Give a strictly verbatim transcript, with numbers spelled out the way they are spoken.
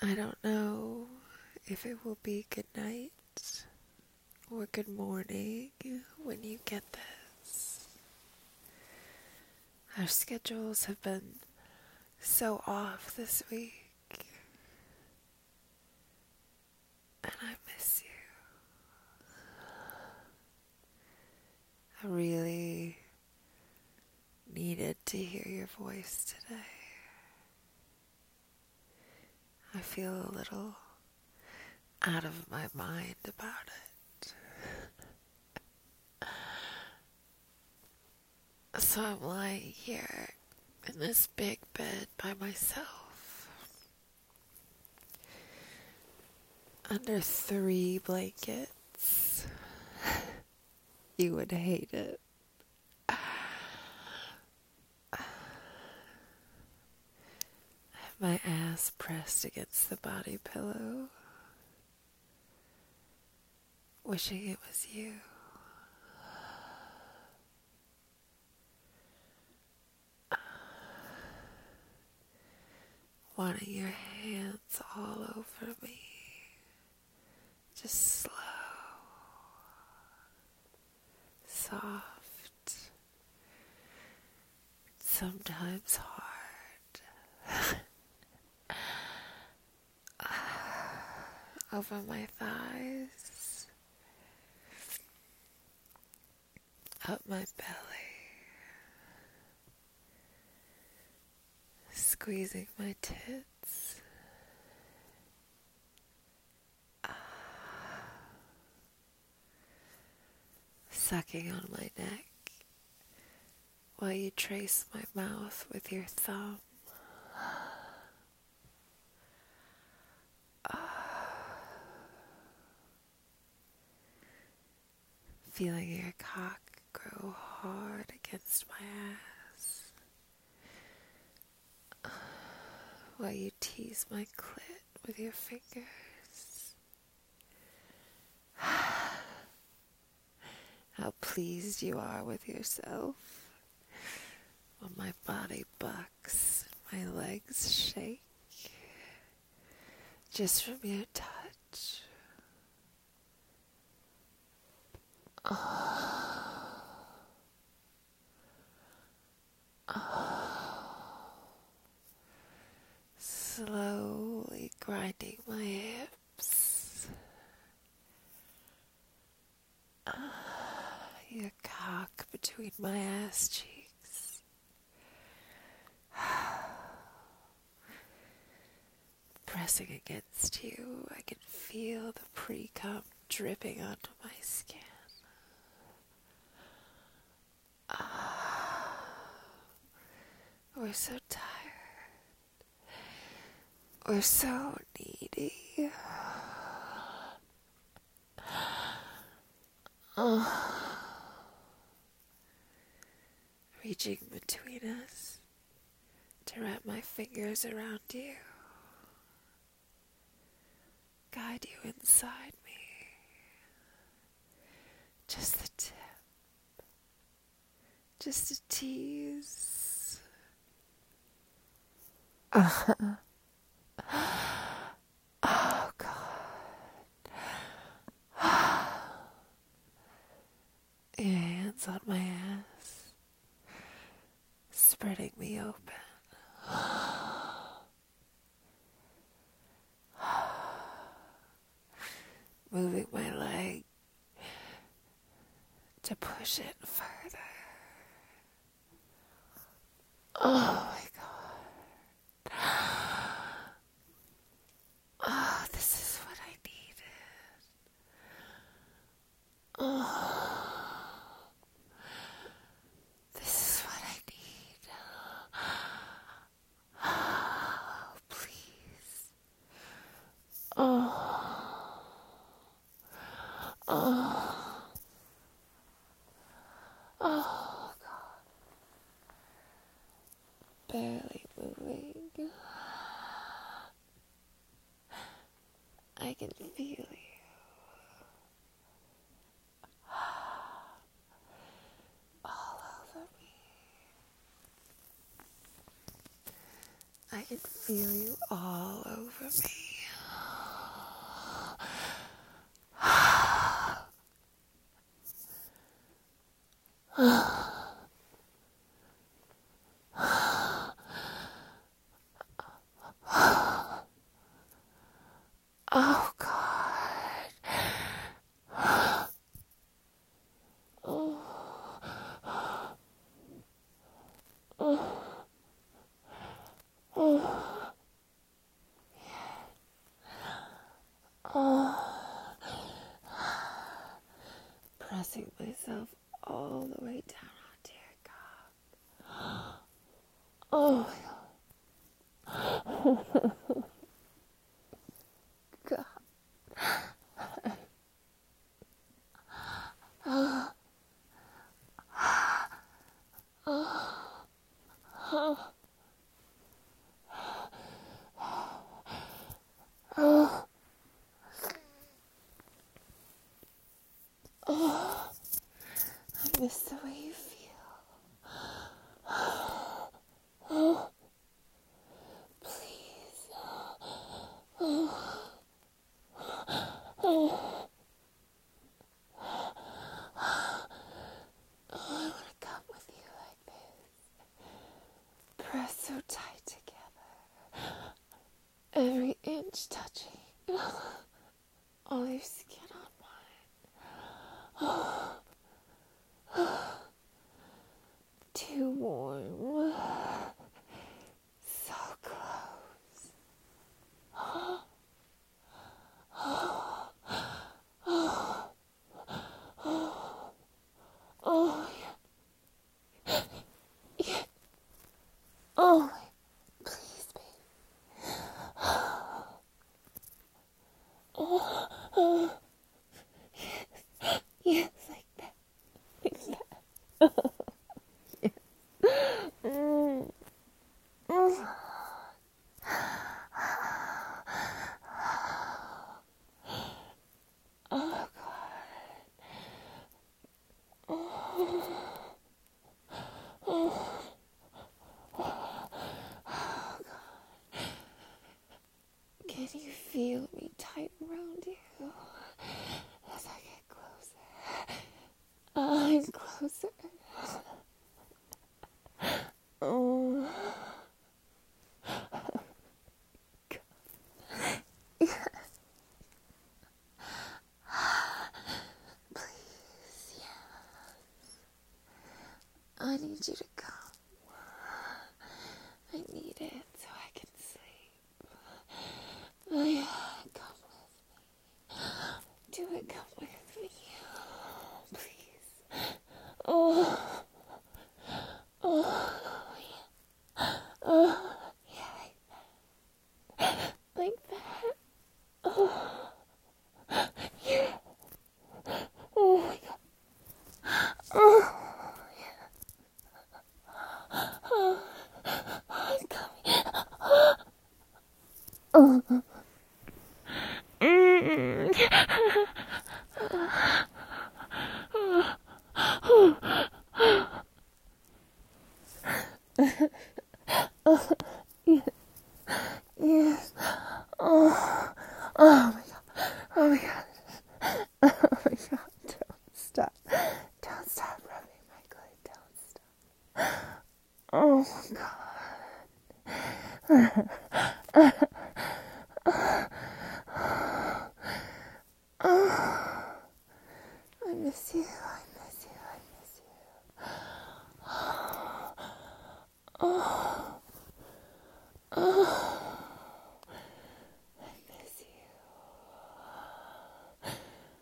I don't know if it will be good night or good morning when you get this. Our schedules have been so off this week, and I miss you. I really needed to hear your voice today. I feel a little out of my mind about it. So I'm lying here in this big bed by myself, under three blankets. You would hate it. I have my ass pressed against the body pillow, wishing it was you. Wanting your hands all over me, just slow, soft, sometimes hard, over my thighs, up my belly, squeezing my tits, sucking on my neck while you trace my mouth with your thumb. Feeling your cock grow hard against my ass while you tease my clit with your fingers. How pleased you are with yourself when my body bucks and my legs shake just from your touch. Oh. Oh. Slowly grinding my hips. Uh, your cock between my ass cheeks. Pressing against you, I can feel the pre-cum dripping onto my skin. Ah, we're so tired. We're so needy. Oh. Reaching between us to wrap my fingers around you. Guide you inside me. Just the tip. Just a tease. Uh-huh. Oh, God. Your hands on my ass, spreading me open. Moving my leg to push it further. Oh my God. Oh, this is what I needed. Oh, this is what I need. Oh, please. Oh. Oh. Oh, God. Barely moving. I can feel you. All over me. I can feel you all over me. Oh God. Oh. Oh. Oh. Oh. Pressing myself all the way down onto your cock. Oh God. Oh. Oh. Oh. Oh. Oh. I miss the way you feel. Oh. Please. Oh. Oh. Oh, I want to come with you like this. Press so tight together. Every inch touching. All your skin on mine. Oh. Too warm. So close. Oh. Oh. Oh. Oh. Oh. Yeah. Yeah. Oh. Please, baby. Oh. Oh. Yes. Yes, like that. Like that. Yes. Mm. Mm. Oh, God. Oh. Oh. Oh, God. Can you feel me tight around you as I get closer? I'm closer. Oh. Yes. Please, yes. I need you to come. I need it so I can sleep. Oh, yeah, come with me. Do it, come with me. Please. Oh. Oh. Yeah. Oh. Yeah, like that. Oh. Yeah. Oh, my God. Oh. Oh, I'm coming. Oh. Mm. Oh. Yes. Yes. Oh. Oh my God. Oh my God. Oh my God. Don't stop. Don't stop rubbing my clit. Don't stop. Oh God. Oh, I miss you.